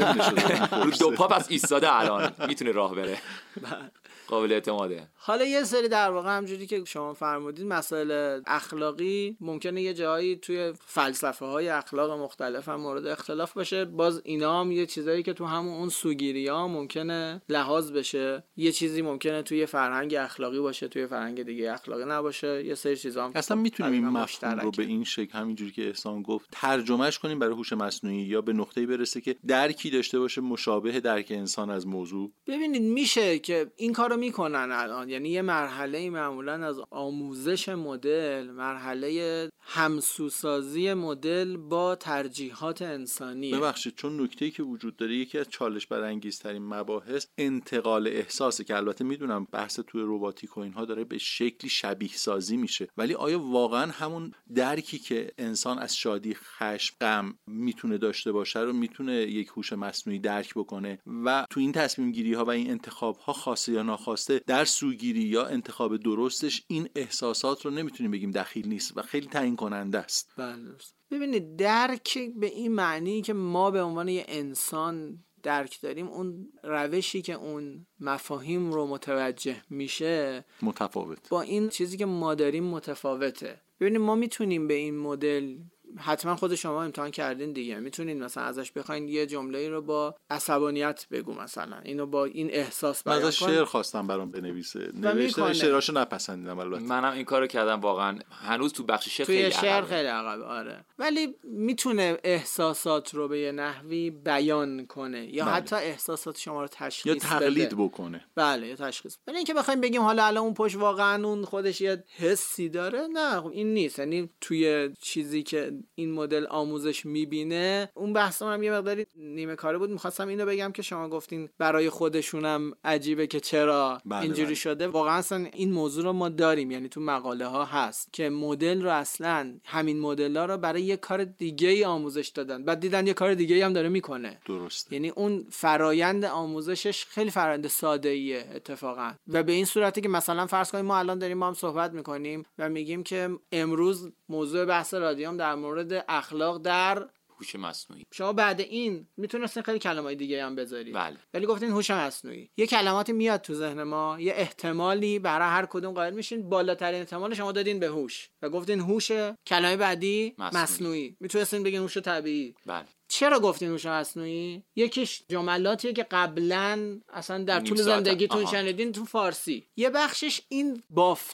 رو دو پا پس ایستاده الان میتونه راه بره. قابل اعتماده. حالا یه سری در واقع همجوری که شما فرمودید مسائل اخلاقی ممکنه یه جایی توی فلسفه های اخلاق مختلف هم مورد اختلاف باشه. باز اینا هم یه چیزایی که تو همون اون سوگیری ها ممکنه لحاظ بشه، یه چیزی ممکنه توی فرهنگ اخلاقی باشه توی فرهنگ دیگه اخلاقی نباشه. یه سری چیزا هم اصلا میتونیم این مفهوم رو به این شکل همینجوری که احسان گفت ترجمهش کنیم برای هوش مصنوعی یا به نقطه‌ای برسه که درکی داشته باشه مشابه درک انسان از موضوع. ببینید میشه که این کارو میکنن الان، یعنی یه مرحله معمولا از آموزش مدل، مرحله همسوسازی مدل با ترجیحات انسانیه. ببخشید چون نکته‌ای که وجود داره یکی از چالش برانگیزترین مباحث انتقال احساسه که البته میدونم بحث توی رباتیک و اینها داره به شکلی شبیه سازی میشه، ولی آیا واقعا همون درکی که انسان از شادی، خشم، غم میتونه داشته باشه رو میتونه یک هوش مصنوعی درک بکنه؟ و تو این تصمیم گیری ها و این انتخاب ها خواسته یا ناخواسته در سوگیری یا انتخاب درستش این احساسات رو نمیتونیم بگیم دخیل نیست و خیلی تعیین کننده است. بله. ببینید درک به این معنی که ما به عنوان یه انسان درک داریم، اون روشی که اون مفاهیم رو متوجه میشه متفاوت با این چیزی که ما داریم متفاوته. ببینید ما میتونیم به این مدل، حتما خود شما امتحان کردین دیگه، میتونین مثلا ازش بخواین یه جمله‌ای رو با عصبانیت بگو، مثلا اینو با این احساس بیان کن. من شعر خواستم برام بنویسه، نوشته شعراشو نپسندیدم. البته منم این کارو کردم واقعا، هنوز تو بخش شعر توی شعر خیلی عقب. آره، ولی میتونه احساسات رو به یه نحوی بیان کنه یا بله. حتی احساسات شما رو تشخیص یا تقلید بده. بکنه. بله، یا تشخیص. ولی اینکه بخوایم بگیم حالا الان اون پشت واقعا اون خودش یه حسی داره، نه این نیست. یعنی توی چیزی که این مدل آموزش میبینه، اون بحثم هم یه مقداری نیمه کاره بود. میخواستم اینو بگم که شما گفتین برای خودشونم عجیبه که چرا اینجوری شده. واقعا اصلا این موضوع رو ما داریم، یعنی تو مقاله ها هست که مدل رو اصلا همین مدل ها رو برای یه کار دیگه ای آموزش دادن، بعد دیدن یه کار دیگه ای هم داره میکنه. درسته. یعنی اون فرایند آموزشش خیلی فرایند ساده ایه اتفاقا، و به این صورتی که مثلا فرض کنیم ما الان داریم هم صحبت میکنیم و میگیم که امروز موضوع بحث رادیوم در مورد اخلاق در هوش مصنوعی. شما بعد این میتونستین خیلی کلمات دیگه هم بذارید، بله. ولی گفتین هوش مصنوعی. یه کلماتی میاد تو ذهن ما، یه احتمالی برای هر کدوم قائل میشین، بالاترین احتمال شما دادین به هوش و گفتین هوش. کلمه بعدی مصنوعی. میتونستین بگین هوش طبیعی. بله. چرا گفتین هوش مصنوعی؟ یکیش جملاتیه که قبلا اصلا در طول زندگیتون شنیدین تو فارسی. یه بخشش این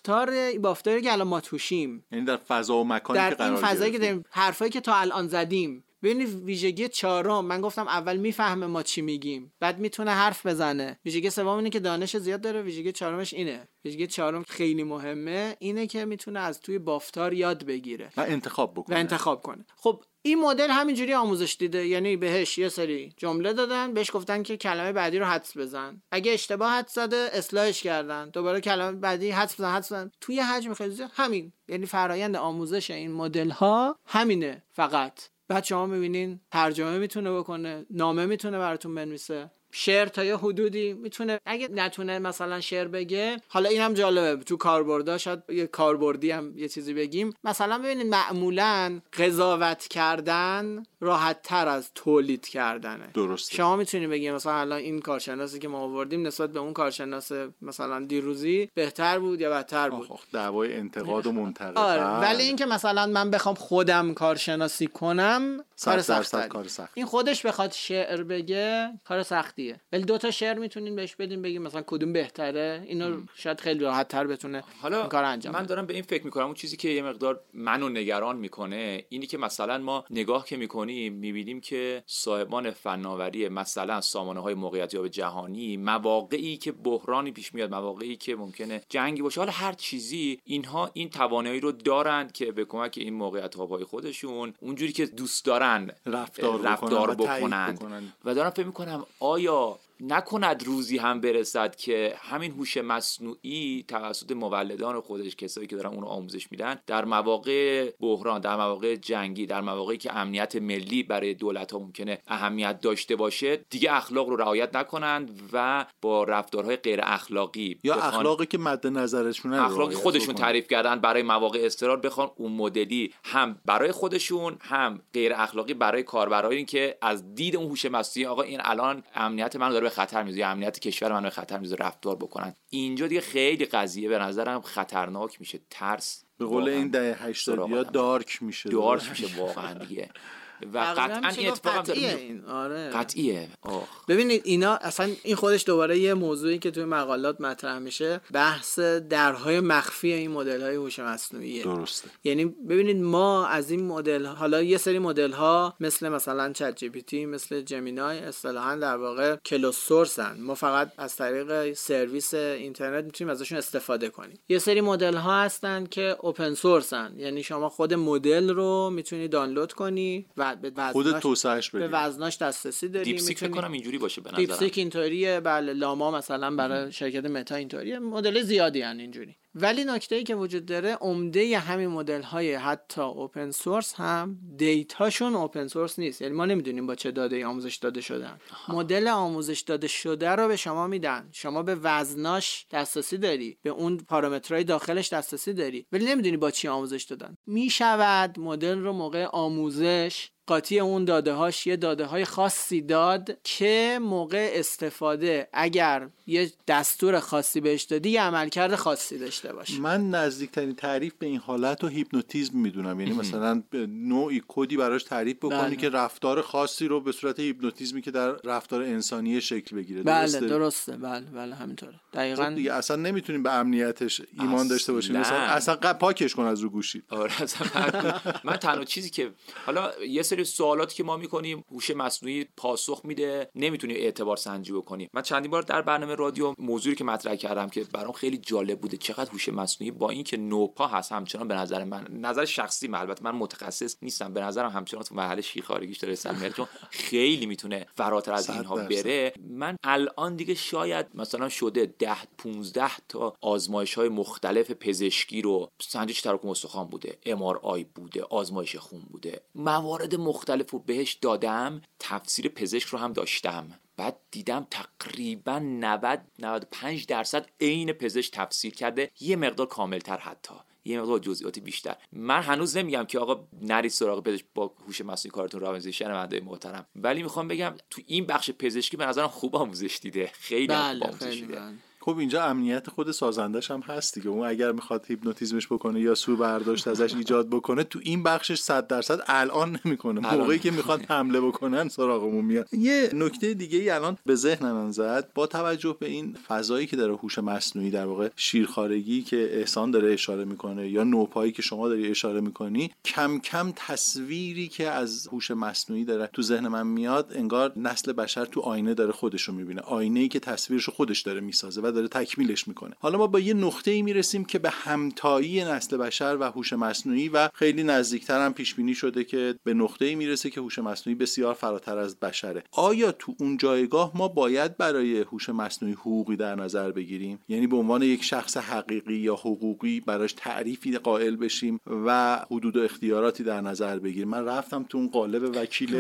بافتاری که الان ما توشیم، یعنی در فضا و مکانی که قرار گرفتیم، در این فضایی که داریم، حرفایی که تا الان زدیم. ببینید ویژگی چهارم، من گفتم اول میفهمه ما چی میگیم، بعد میتونه حرف بزنه. ویژگی سوم اینه که دانش زیاد داره. ویژگی چهارمش اینه. ویژگی چهارم خیلی مهمه، اینه که میتونه از توی بافتار یاد بگیره و انتخاب کنه. خب این مدل همینجوری آموزش دیده، یعنی بهش یه سری جمله دادن، بهش گفتن که کلمه بعدی رو حدس بزن، اگه اشتباه حدس زده اصلاحش کردن، دوباره کلمه بعدی حدس بزن. توی حجم خیلی زیاد همین، یعنی فرایند آموزش این مدل ها همینه فقط. بعد شما میبینین ترجمه میتونه بکنه، نامه میتونه براتون بنویسه، شعر تا یه حدودی میتونه. اگه نتونه مثلا شعر بگه، حالا اینم جالبه تو کاربردها، شاید یه کاربردی هم یه چیزی بگیم. مثلا ببینید معمولا قضاوت کردن راحت تر از تولید کردنه. درسته. شما میتونید بگید مثلا الان این کارشناسی که ما آوردیم نسبت به اون کارشناس مثلا دیروزی بهتر بود یا بدتر بود. دعوای انتقاد و منتقد. آره، ولی اینکه مثلا من بخوام خودم کارشناسی کنم کار سخته. این خودش بخواد شعر بگه کار سختیه، ولی دو تا شعر میتونین بهش بدین بگیم مثلا کدوم بهتره، اینو شاید خیلی راحت تر بتونه حالا این کار انجام من دارم به این فکر میکنم. اون چیزی که یه مقدار منو نگران میکنه اینی که مثلا ما نگاه که میکنیم میبینیم که صاحبان فناوری مثلا سامانه‌های موقعیت‌یاب جهانی، مواقعی که بحرانی پیش میاد، مواقعی که ممکنه جنگی باشه، حالا هر چیزی، اینها این توانایی رو دارند که به کمک این موقعیت‌های خودشون اونجوری که دوست دارن رفتار بکنن. و دارم فکر میکنم آیا نکند روزی هم برسد که همین هوش مصنوعی توسط مولدان خودش، کسایی که دارن اونو آموزش میدن، در مواقع بحران، در مواقع جنگی، در مواقعی که امنیت ملی برای دولت‌ها ممکنه اهمیت داشته باشه، دیگه اخلاق رو رعایت نکنند و با رفتارهای غیر اخلاقی یا اخلاقی که مد نظرشونه، اخلاقی خودشون تعریف کردن برای مواقع اضطرار، بخوان اون مدلی هم برای خودشون هم غیر اخلاقی برای کاربرایی که از دید اون هوش مصنوعی آقا این الان امنیت من داره به خطر میذاره، امنیت کشور من به خطر میذاره، رفتار بکنن. اینجا دیگه خیلی قضیه به نظرم خطرناک میشه. ترس به قول این دهه 80 یا دارک میشه واقعا دیگه. و قطعا این اتفاق قطعیه. آره قطعیه. ببینید اینا اصلا این خودش دوباره یه موضوعی که توی مقالات مطرح میشه، بحث درهای مخفی این مدل‌های هوش مصنوعیه. درسته. یعنی ببینید ما از این مدل، حالا یه سری مدل‌ها مثلا چت جی پی تی، مثل جمینای، اصطلاحاً در واقع کلوز سورسن، ما فقط از طریق سرویس اینترنت میتونیم ازشون استفاده کنیم. یه سری مدل‌ها هستن که اوپن سورسن، یعنی شما خود مدل رو میتونی دانلود کنی و خودت توسعهش بدی، به وزناش دسترسی داری. دیپسیک فکر کنم اینجوری باشه به نظرم. دیپسیک اینطوریه، بله. لاما مثلا برای شرکت متا اینطوریه. مدل زیادی ان اینجوری. ولی نکته‌ای که وجود داره، عمده همین مدل‌های حتی اوپن سورس هم دیتاشون اوپن سورس نیست. یعنی ما نمیدونیم با چه داده‌ای آموزش داده شدن. مدل آموزش داده شده رو به شما میدن، شما به وزناش دسترسی داری، به اون پارامترهای داخلش دسترسی داری، ولی نمیدونی با چی آموزش دادن. میشود مدل رو موقع آموزش قاطی اون داده هاش یه داده های خاصی داد که موقع استفاده اگر یه دستور خاصی بهش دادی یه عملکرد خاصی داشته باشه. من نزدیکترین تعریف به این حالت رو هیپنوتیزم میدونم، یعنی مثلا نوعی کدی براش تعریف بکنی که رفتار خاصی رو به صورت هیپنوتیزمی که در رفتار انسانی شکل بگیره. درسته. بله همینطوره دقیقاً. دیگه اصلا نمیتونیم به امنیتش ایمان داشته باشیم، اصلا پاکش کن از رو گوشی. آره اصلا من تنها چیزی که حالا یه سری سوالاتی که ما میکنیم هوش مصنوعی پاسخ میده، نمیتونی اعتبار سنجی بکنی. من چندین بار در برنامه رادیو موضوعی که مطرح کردم که برام خیلی جالب بوده چقدر هوش مصنوعی با اینکه نوپا هست همچنان به نظر من، نظر شخصی من، البته من متخصص نیستم، به نظرم همچنان تو مرحله شیخارگیش داره سمیت، چون خیلی میتونه فراتر از اینها بره. من الان دیگه شاید مثلا شده 10-15 تا آزمایش‌های مختلف پزشکی رو، سنجش تراکم استخوان بوده، MRI بوده، آزمایش خون بوده، موارد مختلف رو بهش دادم، تفسیر پزشک رو هم داشتم، بعد دیدم تقریبا 90-95% عین پزشک تفسیر کرده، یه مقدار کاملتر، حتی یه مقدار جزئیاتی بیشتر. من هنوز نمیگم که آقا نرید سراغ پزشک با هوش مصنوعی کارتون را بندازید، شنونده‌های محترم، ولی میخوام بگم تو این بخش پزشکی به نظرم خوب آموزش دیده، خیلی خوب آموزش دیده. خب اینجا امنیت خود سازندش هم هست دیگه، اون اگر میخواد هیپنوتیزمش بکنه یا سو برداشت ازش ایجاد بکنه تو این بخشش 100% الان نمیکنه، موقعی که میخواد حمله بکنن سراغمون میاد. یه نکته دیگه ای الان به ذهنم زد، با توجه به این فضایی که داره هوش مصنوعی، در واقع شیرخوارگی که احسان داره اشاره میکنه یا نوپایی که شما داری اشاره میکنی، کم کم تصویری که از هوش مصنوعی داره تو ذهن من میاد، انگار نسل بشر تو آینه داره خودشو میبینه، آینه‌ای که تصویرشو خودش داره میسازه و داره تکمیلش میکنه. حالا ما با یه نقطه‌ای میرسیم که به همتایی نسل بشر و هوش مصنوعی و خیلی نزدیکتر هم پیش بینی شده که به نقطه‌ای میرسه که هوش مصنوعی بسیار فراتر از بشره. آیا تو اون جایگاه ما باید برای هوش مصنوعی حقوقی در نظر بگیریم؟ یعنی به عنوان یک شخص حقیقی یا حقوقی براش تعریفی قائل بشیم و حدود و اختیاراتی در نظر بگیریم؟ من رفتم تو اون قالب وکیل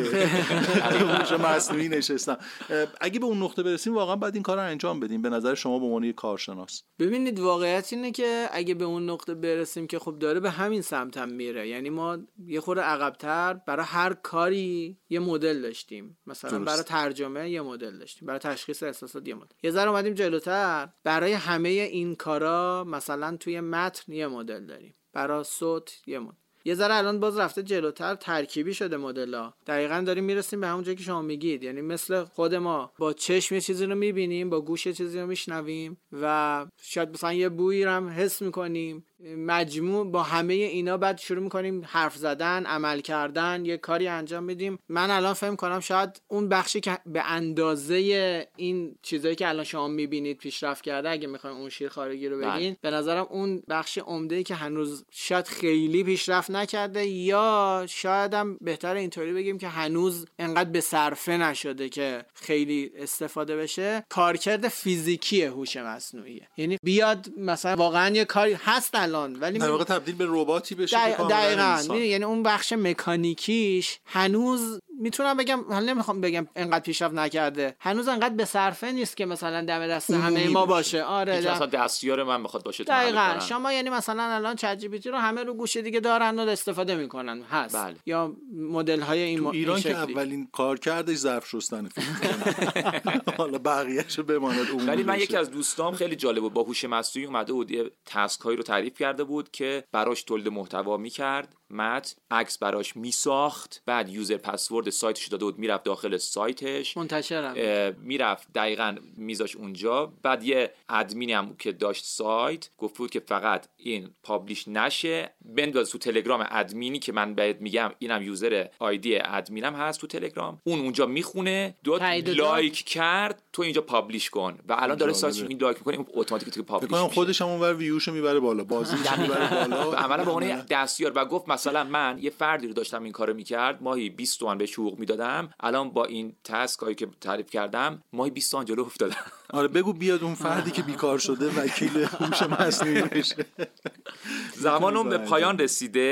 هوش مصنوعی نشستم. اگه به اون نقطه برسیم واقعا باید این کارو انجام بدیم به نظر شما به عنوان یک کارشناس؟ ببینید واقعیت اینه که اگه به اون نقطه برسیم که خب داره به همین سمت هم میره، یعنی ما یه خورده عقب‌تر برای هر کاری یه مدل داشتیم، مثلا برای ترجمه یه مدل داشتیم، برای تشخیص احساسات یه مدل، یه ذره اومدیم جلوتر برای همه این کارا مثلا توی متن یه مدل داریم، برای صوت یه مدل، یه ذره الان باز رفته جلوتر ترکیبی شده مدل‌ها. دقیقاً داریم میرسیم به همون جایی که شما میگید، یعنی مثل خود ما با چشم یه چیزی رو میبینیم، با گوش یه چیزی رو میشنویم و شاید مثلا یه بویی رو هم حس میکنیم، مجموع با همه اینا بعد شروع میکنیم حرف زدن، عمل کردن، یه کاری انجام میدیم. من الان فهم کنم شاید اون بخشی که به اندازه این چیزایی که الان شما میبینید پیشرفت کرده، اگه میخوایم اون شیرخوارگی رو بگین، به نظرم اون بخش عمده‌ای که هنوز شاید خیلی پیشرفت نکرده، یا شاید هم بهتر اینطوری بگیم که هنوز انقدر به صرفه نشده که خیلی استفاده بشه، کارکرد فیزیکی هوش مصنوعیه. یعنی بیاد مثلا واقعا یه کاری هست الان ولی در واقع تبدیل به رباتی بشه. دقیقاً. یعنی اون بخش مکانیکیش هنوز میتونم بگم، حالا نمیخوام بگم انقدر پیشرفت نکرده، هنوز انقدر به صرفه نیست که مثلا دم دست همه ما باشه. آره مثلا دستیار من بخواد باشه. دقیقاً. شما یعنی مثلا الان چت جی پی تی رو همه رو گوشه دیگه دارن و استفاده میکنن، هست. بله. یا مدل های این ایران که اولین کار کردش ظرف شستن حالا بقیه‌شو بماند عمومی. ولی من یکی از دوستام خیلی جالب بود، با هوش مصنوعی اومده بود یه تسک هایی رو تعریف کرده بود که براش تولید محتوا میکرد، متن، عکس براش میساخت، بعد یوزر پسورد سایتش داده بود، میرفت داخل سایتش منتشرم، میرفت دقیقاً میذاش اونجا، بعد یه ادمینی هم که داشت سایت گفت بود که فقط این پابلیش نشه، بنداز تو تلگرام ادمینی که من بهت میگم اینم یوزر آیدی ادمینم هست تو تلگرام، اون اونجا میخونه، لایک کرد، تو اینجا پابلیش کن. و الان داره سایتش این لایک میکنه، اتوماتیک تو پابلیش میشه. خودش هم اونور ویوشو میبره بالا، بازیشو میبره بالا. عملا به عنوان دستیار. و گفت مثلا من یه فردی رو داشتم این کارو میکرد، ماهی 20 تومن بهش حقوق میدادم، الان با این تسکایی که تعریف کردم ماهی 20 تومن جلو افتادم. آره بگو بیاد اون فردی که بیکار شده وکیل هوش مصنوعی بشه. زمانم به پایان رسیده.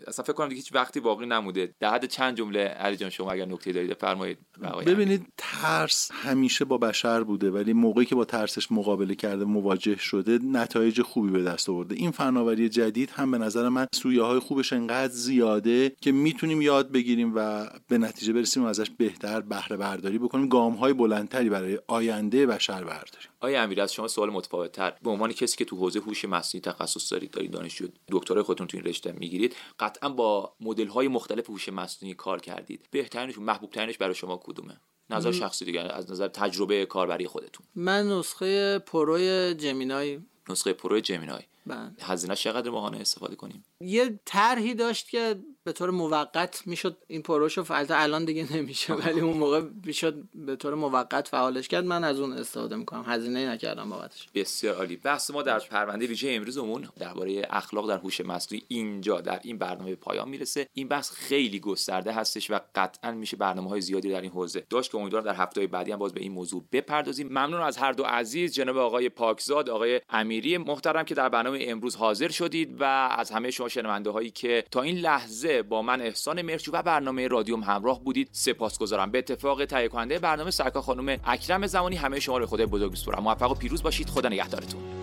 اصلا فکر کنم دیگه هیچ وقتی باقی نموده. در حد چند جمله علی جان شما اگر نکته دارید بفرمایید. ببینید ترس همیشه با بشر بوده، ولی موقعی که با ترسش مقابله کرده، مواجه شده، نتایج خوبی به دست آورده. این فناوری جدید هم به نظر من سویه‌های خوبش انقدر زیاده که میتونیم یاد بگیریم و به نتیجه برسیم و ازش بهتر بهره برداری بکنیم، گام‌های بلندتری برای آینده بشر برداریم. آیا امیر از شما سوال متفاوت‌تر، به عنوان کسی که تو حوزه هوش مصنوعی تخصص دارید، دانشجو دکترای خودتون تو این رشته میگیرید، قطعا با مدل‌های مختلف هوش مصنوعی کار کردید. بهترینش و محبوب ترینش برای شما کدومه؟ نظر شخصی دیگه، از نظر تجربه کاربری خودتون. من نسخه پرو جمینای. نسخه پرو جمینای. هزینه چقدر ماهانه استفاده کنیم؟ یه طرحی داشت که به طور موقت میشد این پروشو الان دیگه نمیشه، ولی اون موقع میشد به طور موقت فعالش کرد. من از اون استفاده میکنم، هزینه نکردم بابتش. بسیار عالی. بحث ما در پرونده ویژه امروزمون درباره اخلاق در هوش مصنوعی اینجا در این برنامه به پایان میرسه. این بحث خیلی گسترده هستش و قطعا میشه برنامه‌های زیادی در این حوزه داشت که امیدوارم در هفته‌های بعدی هم باز به این موضوع بپردازیم. ممنون از هر دو عزیز، جناب آقای پاکزاد، آقای امیری محترم که در برنامه امروز حاضر شدید و از همه شما شنونده‌هایی که تا این لحظه با من احسان مرچو و برنامه رادیوم همراه بودید سپاسگزارم. به اتفاق تهیه کننده برنامه سرکار خانم اکرم زمانی همه شما رو خدای بزرگ می‌سپارم. موفق و پیروز باشید. خدا نگهدارتون.